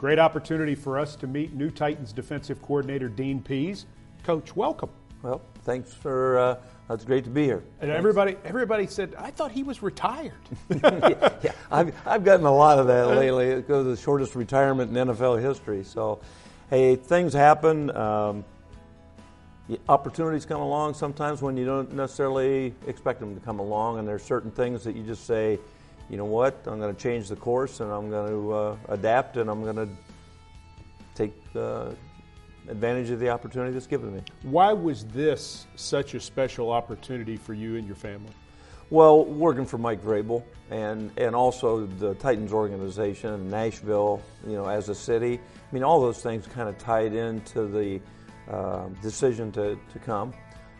Great opportunity for us to meet new Titans defensive coordinator Dean Pees. Coach, welcome. Well, thanks for, it's great to be here. And thanks. everybody said, I thought he was retired. yeah, I've gotten a lot of that lately. It goes to the shortest retirement in NFL history. So, hey, things happen. Opportunities come along sometimes when you don't necessarily expect them to come along, and there's certain things that you just say, you know what, I'm going to change the course, and I'm going to adapt, and I'm going to take advantage of the opportunity that's given to me. Why was this such a special opportunity for you and your family? Well, working for Mike Vrabel and also the Titans organization, Nashville, as a city, I mean, all those things kind of tied into the decision to come.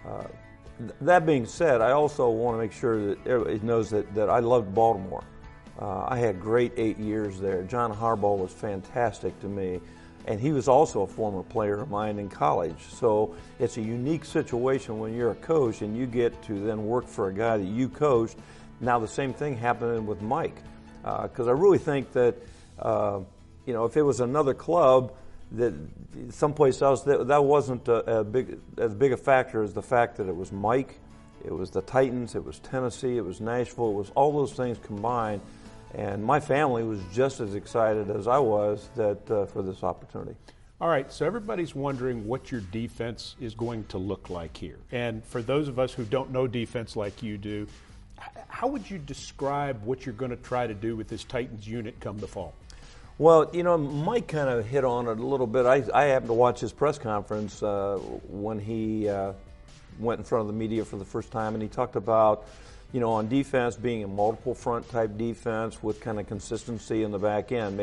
That being said, I also want to make sure that everybody knows that I loved Baltimore. I had great 8 years there. John Harbaugh was fantastic to me, and he was also a former player of mine in college. So it's a unique situation when you're a coach and you get to then work for a guy that you coached. Now the same thing happened with Mike, because I really think that if it was another club, that someplace else, that wasn't as big a factor as the fact that it was Mike, it was the Titans, it was Tennessee, it was Nashville, it was all those things combined, and my family was just as excited as I was for this opportunity. All right, so everybody's wondering what your defense is going to look like here. And for those of us who don't know defense like you do, how would you describe what you're going to try to do with this Titans unit come the fall? Well, Mike kind of hit on it a little bit. I happened to watch his press conference when he went in front of the media for the first time, and he talked about, on defense being a multiple front type defense with kind of consistency in the back end.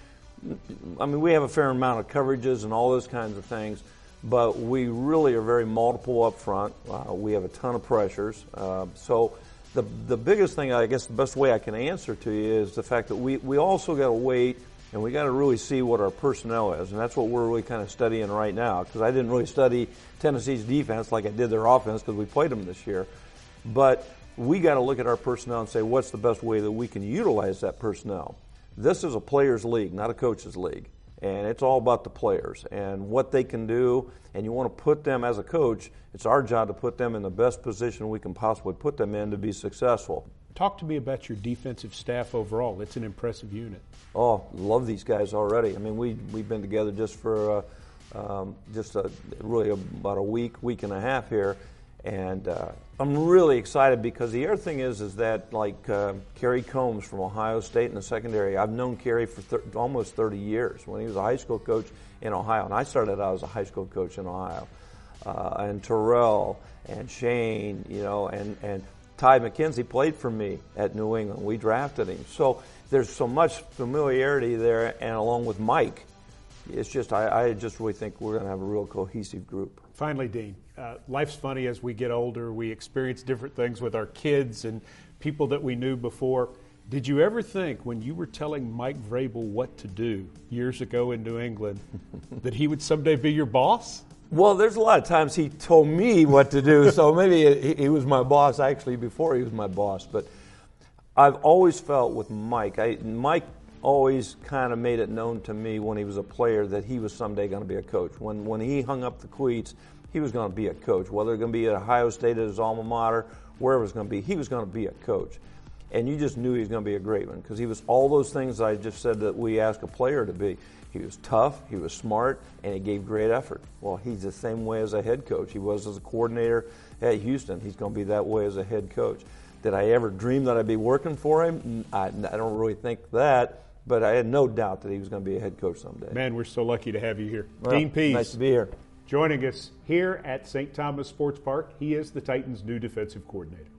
We have a fair amount of coverages and all those kinds of things, but we really are very multiple up front. We have a ton of pressures. So the biggest thing, I guess the best way I can answer to you is the fact that we also got to wait and we got to really see what our personnel is, and that's what we're really kind of studying right now, because I didn't really study Tennessee's defense like I did their offense because we played them this year. But we got to look at our personnel and say, what's the best way that we can utilize that personnel? This is a players' league, not a coaches' league, and it's all about the players and what they can do, and you want to put them, as a coach, it's our job to put them in the best position we can possibly put them in to be successful. Talk to me about your defensive staff overall. It's an impressive unit. Oh, love these guys already. I mean, we've been together just for really about a week and a half here, and I'm really excited because the other thing is that Kerry Combs from Ohio State in the secondary, I've known Kerry for almost 30 years when he was a high school coach in Ohio, and I started out as a high school coach in Ohio, and Terrell and Shane, and Ty McKenzie played for me at New England. We drafted him. So there's so much familiarity there, and along with Mike, it's just I just really think we're going to have a real cohesive group. Finally, Dean, life's funny as we get older. We experience different things with our kids and people that we knew before. Did you ever think when you were telling Mike Vrabel what to do years ago in New England that he would someday be your boss? Well, there's a lot of times he told me what to do, so maybe he was my boss actually before he was my boss. But I've always felt with Mike, Mike always kind of made it known to me when he was a player that he was someday going to be a coach. When he hung up the cleats, he was going to be a coach. Whether it was going to be at Ohio State at his alma mater, wherever it was going to be, he was going to be a coach. And you just knew he was going to be a great one because he was all those things I just said that we ask a player to be. He was tough, he was smart, and he gave great effort. Well, he's the same way as a head coach. He was as a coordinator at Houston. He's going to be that way as a head coach. Did I ever dream that I'd be working for him? I don't really think that, but I had no doubt that he was going to be a head coach someday. Man, we're so lucky to have you here. Well, Dean Pees. Nice to be here. Joining us here at St. Thomas Sports Park. He is the Titans' new defensive coordinator.